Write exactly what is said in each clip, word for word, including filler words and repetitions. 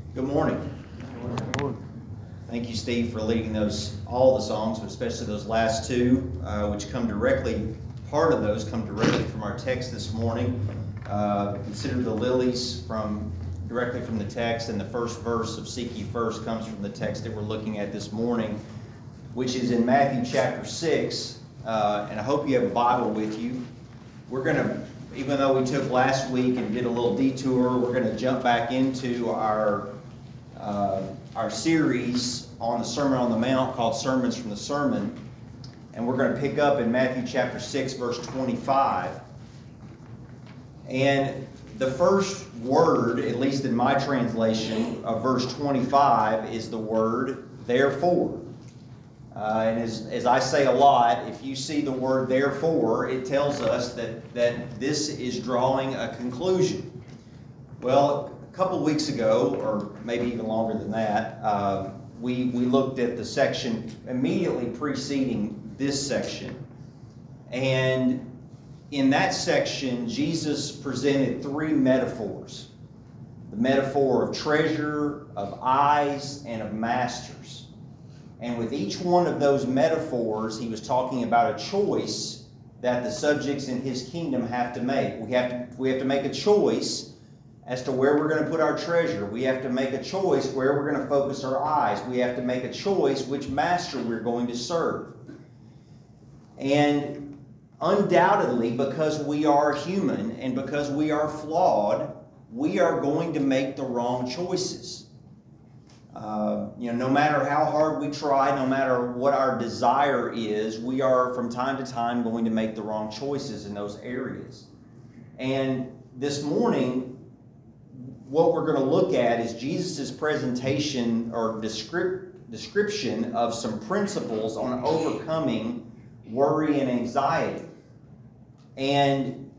Good morning. Good morning. Thank you, Steve, for leading those all the songs, but especially those last two, uh, which come directly, part of those come directly from our text this morning. Uh, consider the lilies from directly from the text, and the first verse of Seek Ye First comes from the text that we're looking at this morning, which is in Matthew chapter six. Uh, and I hope you have a Bible with you. We're going to, even though we took last week and did a little detour, we're going to jump back into our Uh, our series on the Sermon on the Mount called Sermons from the Sermon. And we're going to pick up in Matthew chapter six, verse twenty-five. And the first word, at least in my translation of verse twenty-five, is the word therefore. Uh, and as, as I say a lot, if you see the word therefore, it tells us that, that this is drawing a conclusion. Well, a couple weeks ago, or maybe even longer than that, uh, we, we looked at the section immediately preceding this section. And in that section, Jesus presented three metaphors. The metaphor of treasure, of eyes, and of masters. And with each one of those metaphors, he was talking about a choice that the subjects in his kingdom have to make. We have to, we have to make a choice as to where we're going to put our treasure. We have to make a choice where we're going to focus our eyes. We have to make a choice which master we're going to serve. And undoubtedly, because we are human and because we are flawed, we are going to make the wrong choices. Uh, you know, no matter how hard we try, no matter what our desire is, we are from time to time going to make the wrong choices in those areas. And this morning, what we're going to look at is Jesus' presentation or descript, description of some principles on overcoming worry and anxiety. And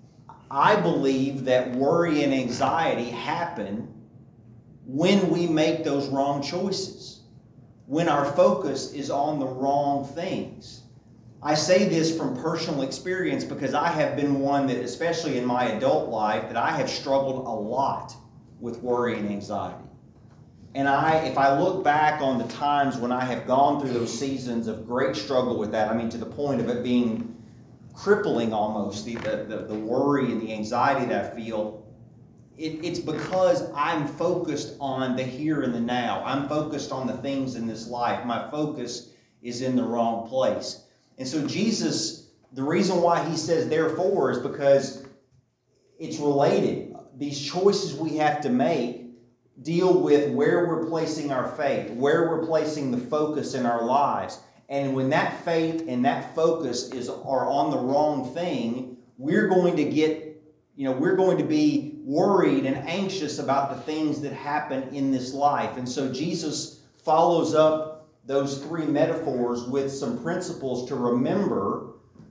I believe that worry and anxiety happen when we make those wrong choices, when our focus is on the wrong things. I say this from personal experience because I have been one that, especially in my adult life, that I have struggled a lot with worry and anxiety. And I, if I look back on the times when I have gone through those seasons of great struggle with that, I mean to the point of it being crippling almost, the, the, the worry and the anxiety that I feel, it, it's because I'm focused on the here and the now. I'm focused on the things in this life. My focus is in the wrong place. And so Jesus, the reason why he says therefore is because it's related. These choices we have to make deal with where we're placing our faith, where we're placing the focus in our lives. And when that faith and that focus is are on the wrong thing, we're going to get, you know, we're going to be worried and anxious about the things that happen in this life. And so Jesus follows up those three metaphors with some principles to remember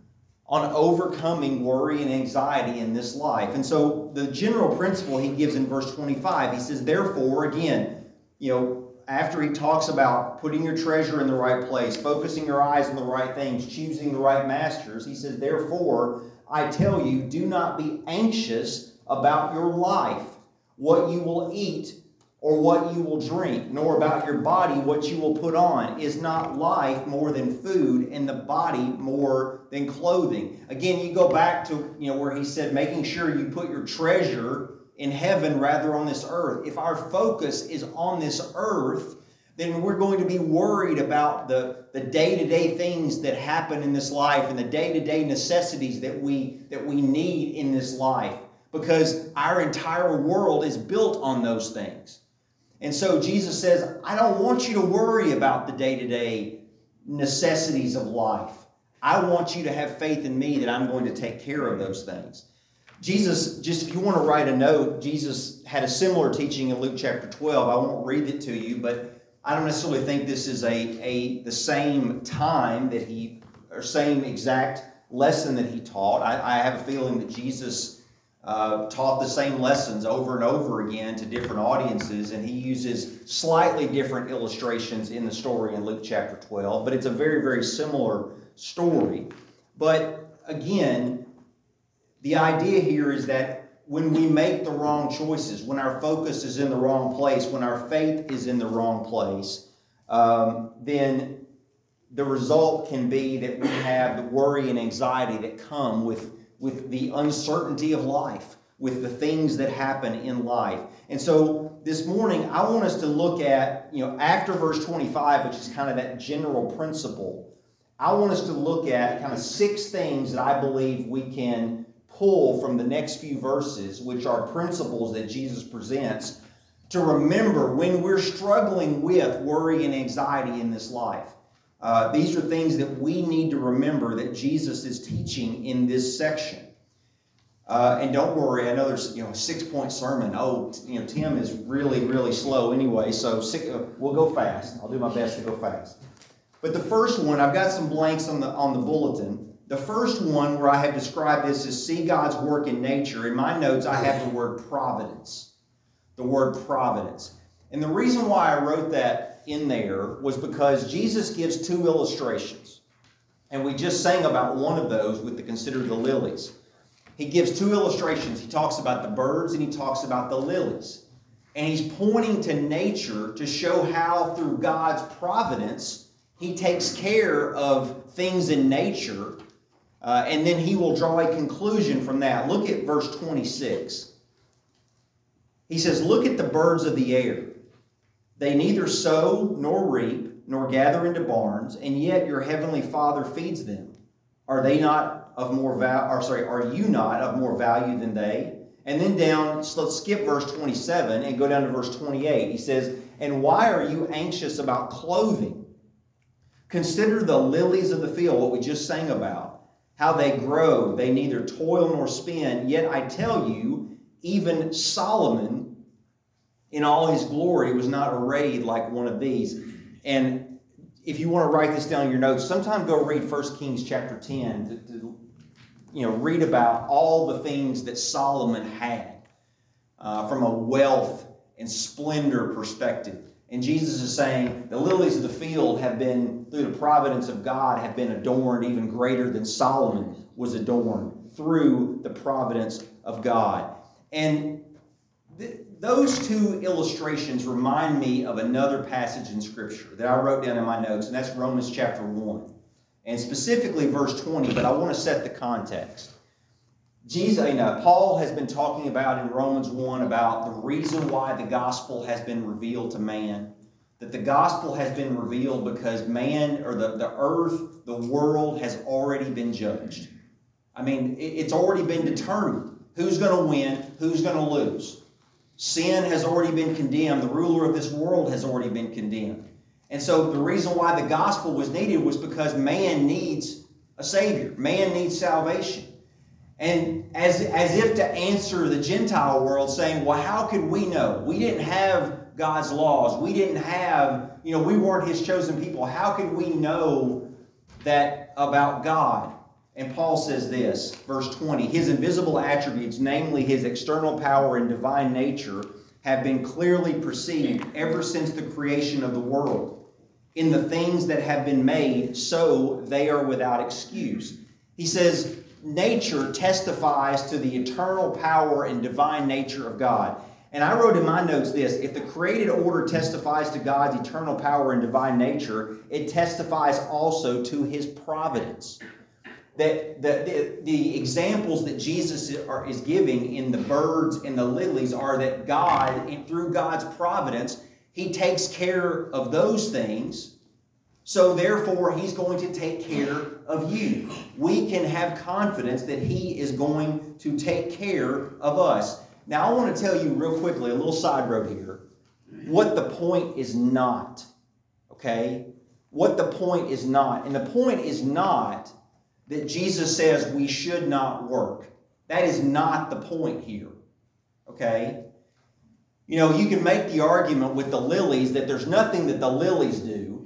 on overcoming worry and anxiety in this life. And so the general principle he gives in verse twenty-five, he says, therefore, again, you know, after he talks about putting your treasure in the right place, focusing your eyes on the right things, choosing the right masters, he says, therefore, I tell you, do not be anxious about your life, what you will eat or what you will drink, nor about your body what you will put on. Is not life more than food, and the body more than clothing? Again, you go back to, you know, where he said, making sure you put your treasure in heaven rather on this earth. If our focus is on this earth, then we're going to be worried about the, the day-to-day things that happen in this life and the day-to-day necessities that we that we need in this life, because our entire world is built on those things. And so Jesus says, I don't want you to worry about the day-to-day necessities of life. I want you to have faith in me that I'm going to take care of those things. Jesus, just if you want to write a note, Jesus had a similar teaching in Luke chapter twelve. I won't read it to you, but I don't necessarily think this is a, a the same time that he, or same exact lesson that he taught. I, I have a feeling that Jesus Uh, taught the same lessons over and over again to different audiences, and he uses slightly different illustrations in the story in Luke chapter twelve, but it's a very, very similar story. But again, the idea here is that when we make the wrong choices, when our focus is in the wrong place, when our faith is in the wrong place, um, then the result can be that we have the worry and anxiety that come with, with the uncertainty of life, with the things that happen in life. And so this morning, I want us to look at, you know, after verse twenty-five, which is kind of that general principle, I want us to look at kind of six things that I believe we can pull from the next few verses, which are principles that Jesus presents, to remember when we're struggling with worry and anxiety in this life. Uh, these are things that we need to remember that Jesus is teaching in this section. Uh, and don't worry, I know there's, you know, a six-point sermon. Oh, you know, Tim is really, really slow anyway, so six, uh, we'll go fast. I'll do my best to go fast. But the first one, I've got some blanks on the on the bulletin. The first one where I have described this is see God's work in nature. In my notes, I have the word providence. The word providence. And the reason why I wrote that in there was because Jesus gives two illustrations. And we just sang about one of those with the consider the lilies. He gives two illustrations. He talks about the birds and he talks about the lilies. And he's pointing to nature to show how through God's providence he takes care of things in nature. Uh, and then he will draw a conclusion from that. Look at verse twenty-six. He says, look at the birds of the air. They neither sow nor reap nor gather into barns, and yet your heavenly Father feeds them. Are they not of more value, or sorry, are you not of more value than they? And then down, so let's skip verse twenty-seven and go down to verse twenty-eight. He says, and why are you anxious about clothing? Consider the lilies of the field, what we just sang about. How they grow, they neither toil nor spin. Yet I tell you, even Solomon, in all his glory, was not arrayed like one of these. And if you want to write this down in your notes, sometime go read First Kings chapter ten to, to you know, read about all the things that Solomon had uh, from a wealth and splendor perspective. And Jesus is saying the lilies of the field have been, through the providence of God, have been adorned even greater than Solomon was adorned through the providence of God. And th- those two illustrations remind me of another passage in Scripture that I wrote down in my notes, and that's Romans chapter one. And specifically verse twenty, but I want to set the context. Jesus, you know, Paul has been talking about in Romans one about the reason why the gospel has been revealed to man. That the gospel has been revealed because man, or the, the earth, the world has already been judged. I mean, it, it's already been determined who's going to win, who's going to lose. Sin has already been condemned. The ruler of this world has already been condemned. And so the reason why the gospel was needed was because man needs a Savior. Man needs salvation. And as, as if to answer the Gentile world saying, well, how could we know? We didn't have God's laws. We didn't have, you know, we weren't His chosen people. How could we know that about God? And Paul says this, verse twenty, His invisible attributes, namely His external power and divine nature, have been clearly perceived ever since the creation of the world. In the things that have been made, so they are without excuse. He says, nature testifies to the eternal power and divine nature of God. And I wrote in my notes this, if the created order testifies to God's eternal power and divine nature, it testifies also to His providence. That the, the, the examples that Jesus is giving in the birds and the lilies are that God, through God's providence, He takes care of those things. So therefore, He's going to take care of you. We can have confidence that He is going to take care of us. Now, I want to tell you real quickly, a little side road here, what the point is not. Okay? What the point is not. And the point is not that Jesus says we should not work. That is not the point here. Okay? You know, you can make the argument with the lilies that there's nothing that the lilies do.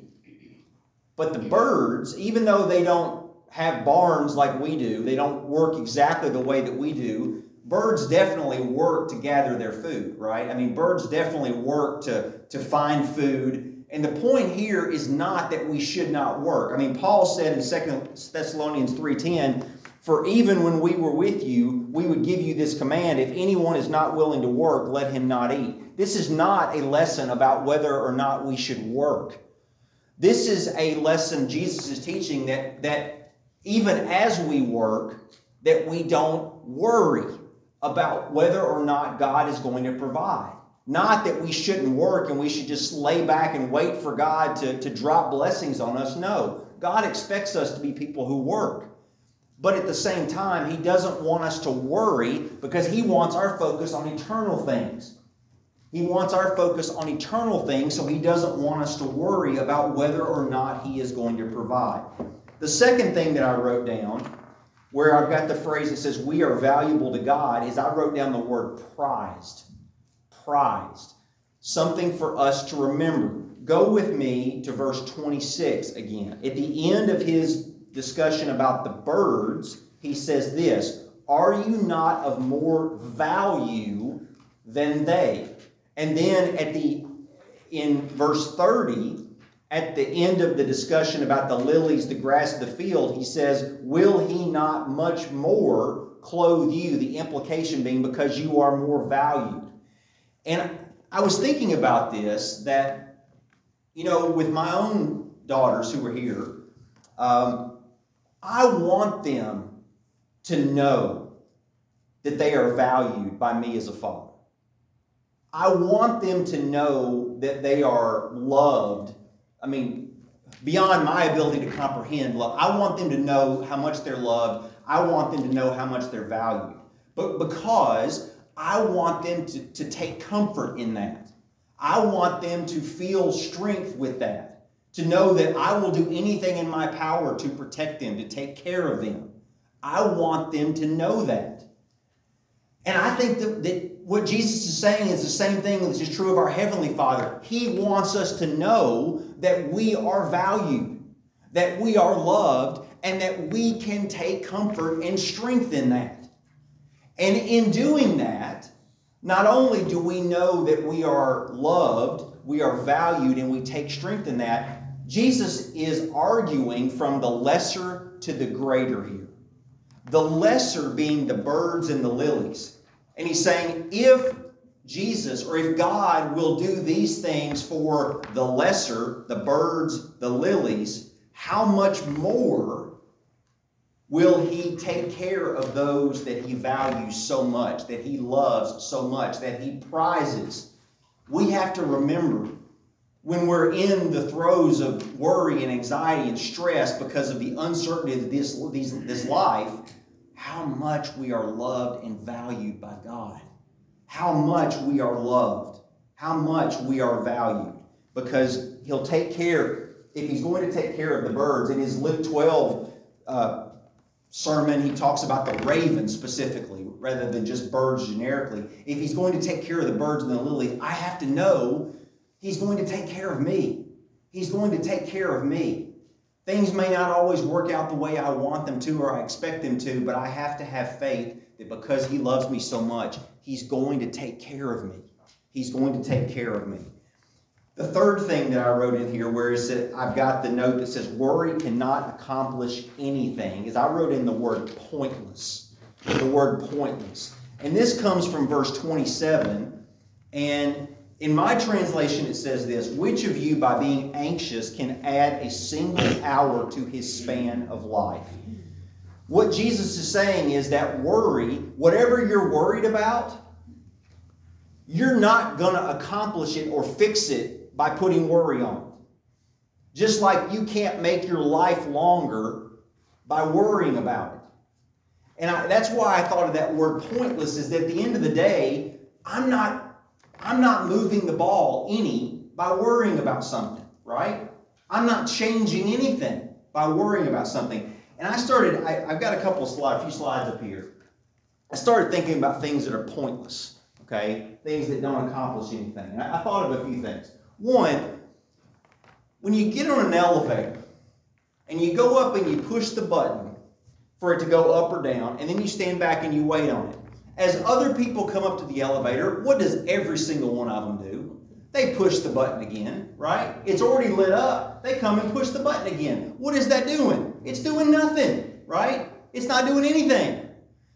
But the birds, even though they don't have barns like we do, they don't work exactly the way that we do, birds definitely work to gather their food, right? I mean, birds definitely work to, to find food. And the point here is not that we should not work. I mean, Paul said in Second Thessalonians three ten, For even when we were with you, we would give you this command: if anyone is not willing to work, let him not eat. This is not a lesson about whether or not we should work. This is a lesson Jesus is teaching that, that even as we work, that we don't worry about whether or not God is going to provide. Not that we shouldn't work and we should just lay back and wait for God to, to drop blessings on us. No, God expects us to be people who work. But at the same time, He doesn't want us to worry because He wants our focus on eternal things. He wants our focus on eternal things, so He doesn't want us to worry about whether or not He is going to provide. The second thing that I wrote down, where I've got the phrase that says we are valuable to God, is I wrote down the word prized. Prized. Something for us to remember. Go with me to verse twenty-six again. At the end of his discussion about the birds, he says this: are you not of more value than they? And then at the in verse thirty, at the end of the discussion about the lilies, the grass of the field, he says, will He not much more clothe you? The implication being because you are more valued. And I was thinking about this, that, you know, with my own daughters who are here, um, I want them to know that they are valued by me as a father. I want them to know that they are loved. I mean, beyond my ability to comprehend love, I want them to know how much they're loved. I want them to know how much they're valued. But because I want them to, to take comfort in that. I want them to feel strength with that. To know that I will do anything in my power to protect them, to take care of them. I want them to know that. And I think that, that what Jesus is saying is the same thing that is true of our Heavenly Father. He wants us to know that we are valued, that we are loved, and that we can take comfort and strength in that. And in doing that, not only do we know that we are loved, we are valued, and we take strength in that, Jesus is arguing from the lesser to the greater here. The lesser being the birds and the lilies. And he's saying, if Jesus, or if God will do these things for the lesser, the birds, the lilies, how much more will He take care of those that He values so much, that He loves so much, that He prizes? We have to remember, when we're in the throes of worry and anxiety and stress because of the uncertainty of this, these, this life, how much we are loved and valued by God. How much we are loved. How much we are valued. Because He'll take care, if He's going to take care of the birds. In his Luke twelve uh, sermon, he talks about the ravens specifically, rather than just birds generically. If He's going to take care of the birds and the lilies, I have to know He's going to take care of me. He's going to take care of me. Things may not always work out the way I want them to or I expect them to, but I have to have faith that because He loves me so much, He's going to take care of me. He's going to take care of me. The third thing that I wrote in here, where is it, I've got the note that says worry cannot accomplish anything, is I wrote in the word pointless. The word pointless. And this comes from verse twenty-seven. And in my translation, it says this: which of you, by being anxious, can add a single hour to his span of life? What Jesus is saying is that worry, whatever you're worried about, you're not going to accomplish it or fix it by putting worry on it. Just like you can't make your life longer by worrying about it. And I, that's why I thought of that word pointless, is that at the end of the day, I'm not I'm not moving the ball any by worrying about something, right? I'm not changing anything by worrying about something. And I started, I, I've got a couple of slides, a few slides up here. I started thinking about things that are pointless, okay? Things that don't accomplish anything. And I, I thought of a few things. One, when you get on an elevator and you go up and you push the button for it to go up or down, and then you stand back and you wait on it. As other people come up to the elevator, what does every single one of them do? They push the button again, right? It's already lit up. They come and push the button again. What is that doing? It's doing nothing, right? It's not doing anything.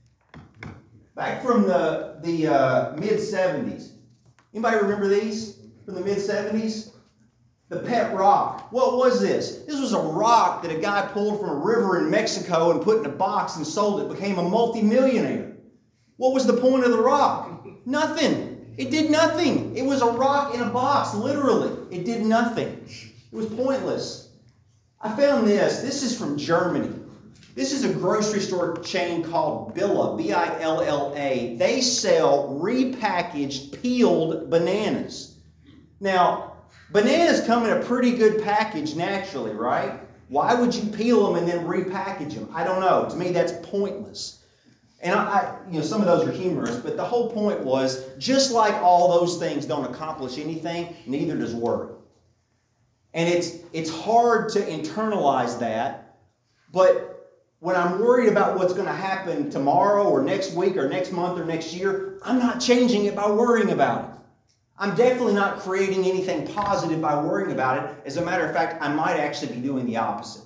Back from the, the uh, mid seventies. Anybody remember these from the mid seventies? The pet rock. What was this? This was a rock that a guy pulled from a river in Mexico and put in a box and sold it. Became a multimillionaire. What was the point of the rock? Nothing. It did nothing. It was a rock in a box, literally. It did nothing. It was pointless. I found this. This is from Germany. This is a grocery store chain called Billa, B I L L A. They sell repackaged peeled bananas. Now, bananas come in a pretty good package naturally, right? Why would you peel them and then repackage them? I don't know. To me, that's pointless. And I, I, you know, some of those are humorous, but the whole point was, just like all those things don't accomplish anything, neither does worry. And it's it's hard to internalize that, but when I'm worried about what's going to happen tomorrow or next week or next month or next year, I'm not changing it by worrying about it. I'm definitely not creating anything positive by worrying about it. As a matter of fact, I might actually be doing the opposite.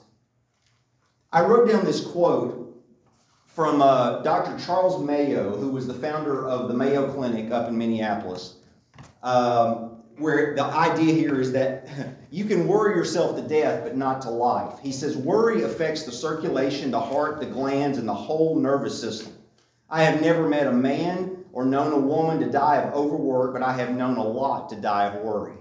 I wrote down this quote from uh, Doctor Charles Mayo, who was the founder of the Mayo Clinic up in Minneapolis, um, where the idea here is that you can worry yourself to death, but not to life. He says, worry affects the circulation, the heart, the glands, and the whole nervous system. I have never met a man or known a woman to die of overwork, but I have known a lot to die of worry.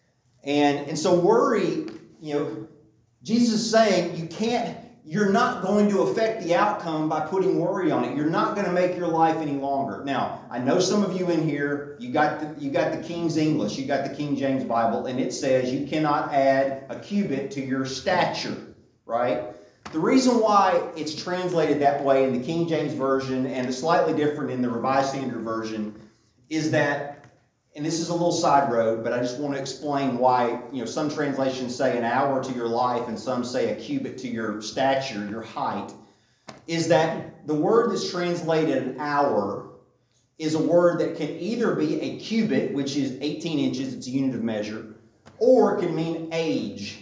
And, and so worry, you know, Jesus is saying you can't, you're not going to affect the outcome by putting worry on it. You're not going to make your life any longer. Now, I know some of you in here, you got the, you got the King's English, you got the King James Bible, and it says you cannot add a cubit to your stature, right? The reason why it's translated that way in the King James Version and it's slightly different in the Revised Standard Version is that, and this is a little side road, but I just want to explain why, you know, some translations say an hour to your life and some say a cubit to your stature, your height, is that the word that's translated an hour is a word that can either be a cubit, which is eighteen inches, it's a unit of measure, or it can mean age.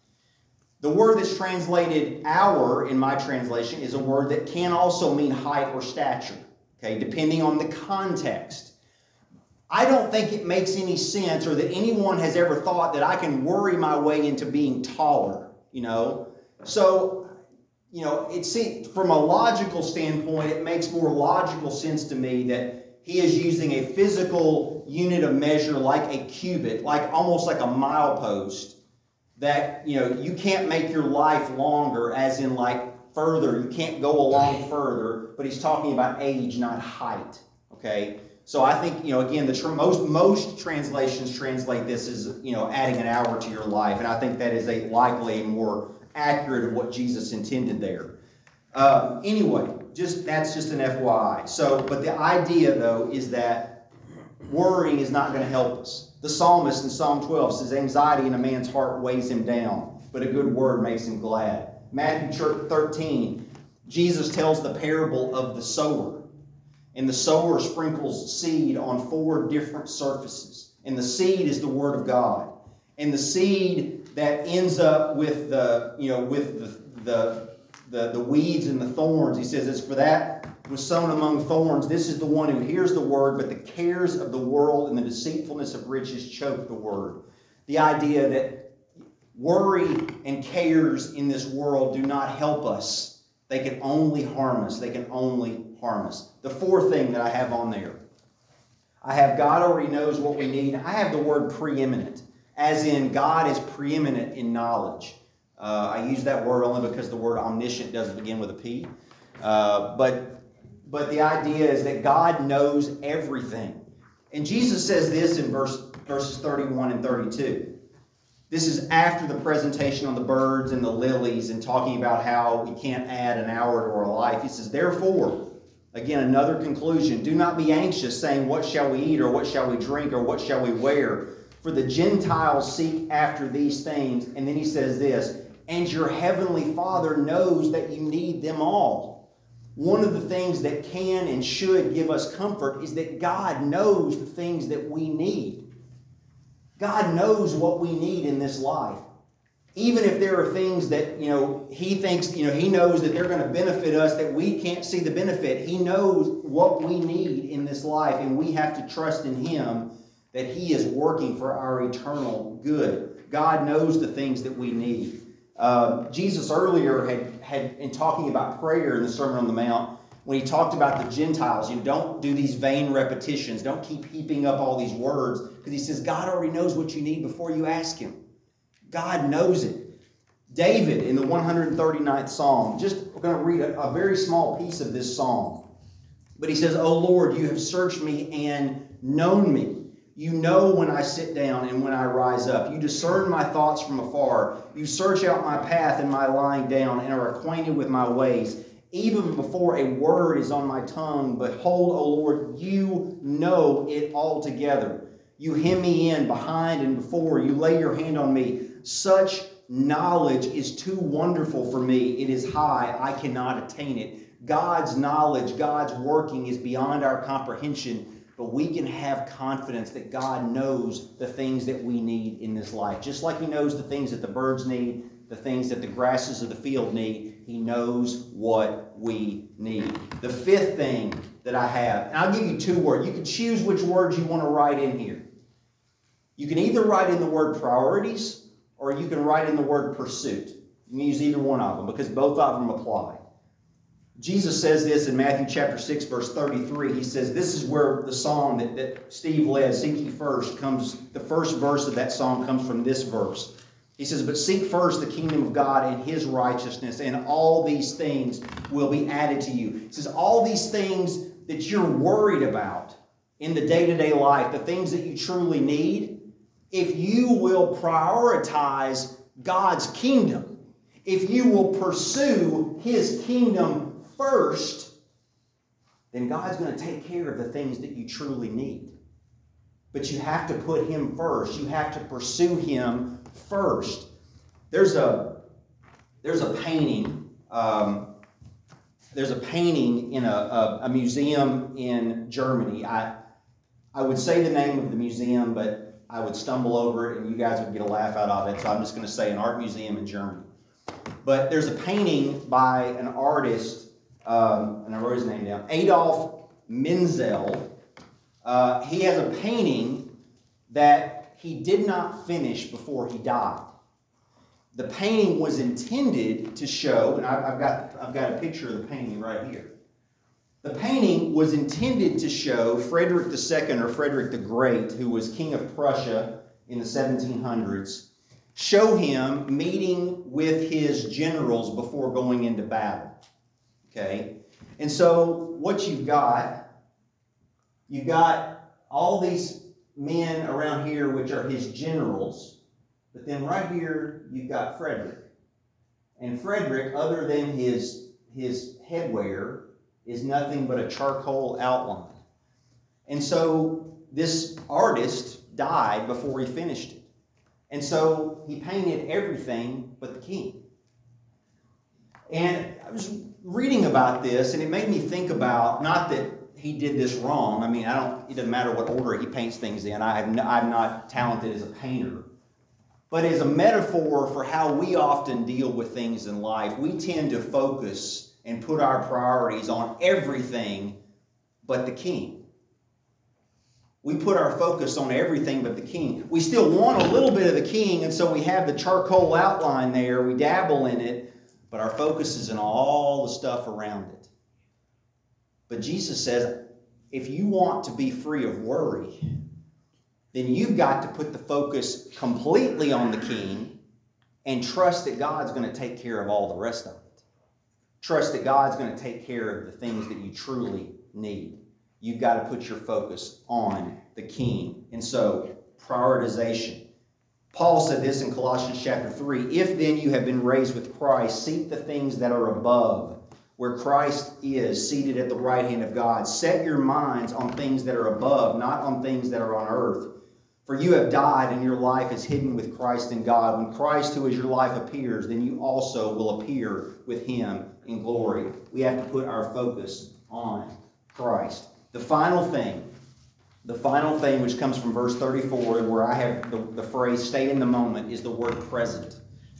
The word that's translated hour in my translation is a word that can also mean height or stature, okay, depending on the context. I don't think it makes any sense or that anyone has ever thought that I can worry my way into being taller, you know. So, you know, it's from a logical standpoint, it makes more logical sense to me that he is using a physical unit of measure like a cubit, like almost like a milepost, that, you know, you can't make your life longer as in like further. You can't go along further, but he's talking about age, not height, okay? So I think, you know, again, the tr- most most translations translate this as, you know, adding an hour to your life. And I think that is a likely more accurate of what Jesus intended there. Uh, anyway, just that's just an F Y I. So, but the idea, though, is that worrying is not going to help us. The psalmist in Psalm twelve says, anxiety in a man's heart weighs him down, but a good word makes him glad. Matthew thirteen, Jesus tells the parable of the sower. And the sower sprinkles seed on four different surfaces. And the seed is the Word of God. And the seed that ends up with the, you know, with the the, the, the weeds and the thorns, he says, it's for that was sown among thorns. This is the one who hears the word, but the cares of the world and the deceitfulness of riches choke the word. The idea that worry and cares in this world do not help us. They can only harm us. They can only harm us. The fourth thing that I have on there, I have God already knows what we need. I have the word preeminent, as in God is preeminent in knowledge. Uh, I use that word only because the word omniscient doesn't begin with a P. Uh, but, but the idea is that God knows everything. And Jesus says this in verse, verses thirty-one and thirty-two. This is after the presentation on the birds and the lilies and talking about how we can't add an hour to our life. He says, therefore, again, another conclusion, do not be anxious, saying, what shall we eat, or what shall we drink, or what shall we wear? For the Gentiles seek after these things. And then he says this, and your heavenly Father knows that you need them all. One of the things that can and should give us comfort is that God knows the things that we need. God knows what we need in this life. even if there are things that, you know, he thinks, you know, he knows that they're going to benefit us, that we can't see the benefit. He knows what we need in this life, and we have to trust in him that he is working for our eternal good. God knows the things that we need. Uh, Jesus earlier had, had, in talking about prayer in the Sermon on the Mount, when he talked about the Gentiles, you know, don't do these vain repetitions. Don't keep heaping up all these words, because he says God already knows what you need before you ask him. God knows it. David in the one hundred thirty-ninth Psalm, just we're going to read a, a very small piece of this psalm. But he says, "O Lord, you have searched me and known me. You know when I sit down and when I rise up. You discern my thoughts from afar. You search out my path and my lying down and are acquainted with my ways. Even before a word is on my tongue, behold, O Lord, you know it altogether. You hem me in behind and before. You lay your hand on me. Such knowledge is too wonderful for me. It is high. I cannot attain it." God's knowledge, God's working is beyond our comprehension, but we can have confidence that God knows the things that we need in this life. Just like he knows the things that the birds need, the things that the grasses of the field need, he knows what we need. The fifth thing that I have, and I'll give you two words. You can choose which words you want to write in here. You can either write in the word priorities, or you can write in the word pursuit. You can use either one of them, because both of them apply. Jesus says this in Matthew chapter six, verse thirty-three. He says, this is where the song that, that Steve led, Seek Ye First, comes, the first verse of that song comes from this verse. He says, "But seek first the kingdom of God and his righteousness, and all these things will be added to you." He says, all these things that you're worried about in the day-to-day life, the things that you truly need, if you will prioritize God's kingdom, if you will pursue his kingdom first, then God's going to take care of the things that you truly need. But you have to put him first. You have to pursue him first. There's a, there's a painting, um, there's a painting in a, a, a museum in Germany. I, I would say the name of the museum, but I would stumble over it and you guys would get a laugh out of it, so I'm just going to say an art museum in Germany. But there's a painting by an artist, um, and I wrote his name down, Adolf Menzel. Uh, he has a painting that he did not finish before he died. The painting was intended to show, and I, I've got, I've got a picture of the painting right here. The painting was intended to show Frederick the Second, or Frederick the Great, who was king of Prussia in the seventeen hundreds, show him meeting with his generals before going into battle. Okay? And so what you've got, you've got all these men around here which are his generals, but then right here you've got Frederick. And Frederick, other than his, his headwear, is nothing but a charcoal outline. And so this artist died before he finished it. And so he painted everything but the king. And I was reading about this, and it made me think about, not that he did this wrong. I mean, I don't, it doesn't matter what order he paints things in. I have no, I'm not talented as a painter. But as a metaphor for how we often deal with things in life, we tend to focus and put our priorities on everything but the king. We put our focus on everything but the king. We still want a little bit of the king, and so we have the charcoal outline there. We dabble in it, but our focus is on all the stuff around it. But Jesus says, if you want to be free of worry, then you've got to put the focus completely on the king and trust that God's going to take care of all the rest of it. Trust that God's going to take care of the things that you truly need. You've got to put your focus on the king. And so, prioritization. Paul said this in Colossians chapter three, "If then you have been raised with Christ, seek the things that are above, where Christ is, seated at the right hand of God. Set your minds on things that are above, not on things that are on earth. For you have died, and your life is hidden with Christ in God. When Christ, who is your life, appears, then you also will appear with him in glory." We have to put our focus on Christ. The final thing, the final thing which comes from verse thirty-four, where I have the, the phrase, "stay in the moment," is the word present.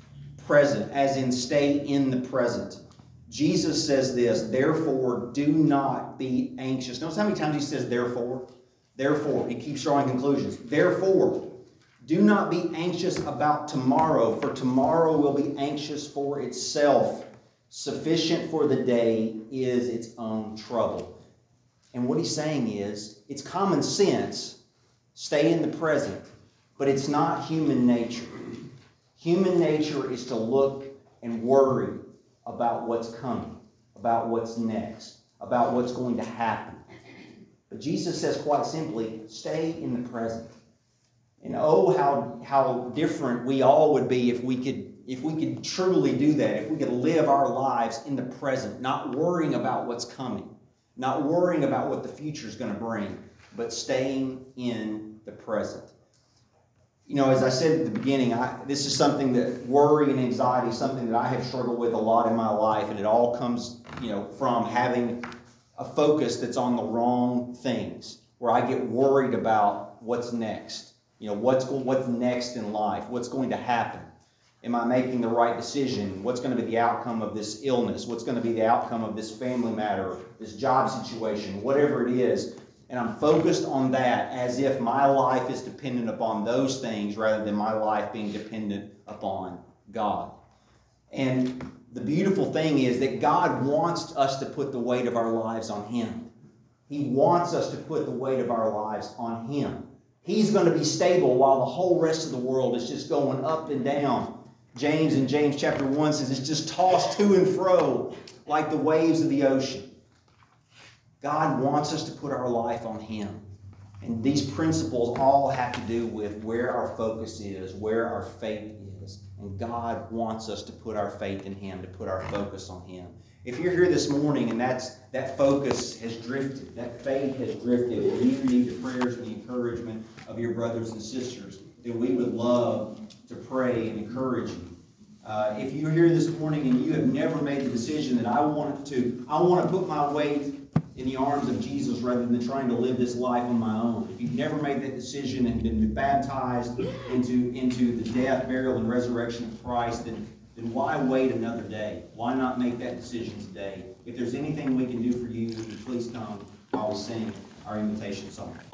present, as in stay in the present. Jesus says this, therefore do not be anxious. Notice how many times he says therefore? Therefore, he keeps drawing conclusions. Therefore, do not be anxious about tomorrow, for tomorrow will be anxious for itself. Sufficient for the day is its own trouble. And what he's saying is, it's common sense, stay in the present, but it's not human nature. Human nature is to look and worry about what's coming, about what's next, about what's going to happen. But Jesus says quite simply, stay in the present. And oh, how, how different we all would be if we could if we could truly do that, if we could live our lives in the present, not worrying about what's coming, not worrying about what the future is going to bring, but staying in the present. You know, as I said at the beginning, I, this is something that worry and anxiety is something that I have struggled with a lot in my life, and it all comes, you know, from having a focus that's on the wrong things, where I get worried about what's next. You know, what's what's next in life? What's going to happen? Am I making the right decision? What's going to be the outcome of this illness? What's going to be the outcome of this family matter, this job situation, whatever it is? And I'm focused on that as if my life is dependent upon those things rather than my life being dependent upon God. And the beautiful thing is that God wants us to put the weight of our lives on Him. He wants us to put the weight of our lives on Him. He's going to be stable while the whole rest of the world is just going up and down. James in James chapter one says it's just tossed to and fro like the waves of the ocean. God wants us to put our life on Him. And these principles all have to do with where our focus is, where our faith is. And God wants us to put our faith in Him, to put our focus on Him. If you're here this morning and that's that focus has drifted, that faith has drifted, and you need the prayers and the encouragement of your brothers and sisters, then we would love to pray and encourage you. Uh, if you're here this morning and you have never made the decision that I want to, I want to put my weight in the arms of Jesus rather than trying to live this life on my own. If you've never made that decision and been baptized into, into the death, burial, and resurrection of Christ, then, then why wait another day? Why not make that decision today? If there's anything we can do for you, please come while we sing our invitation song.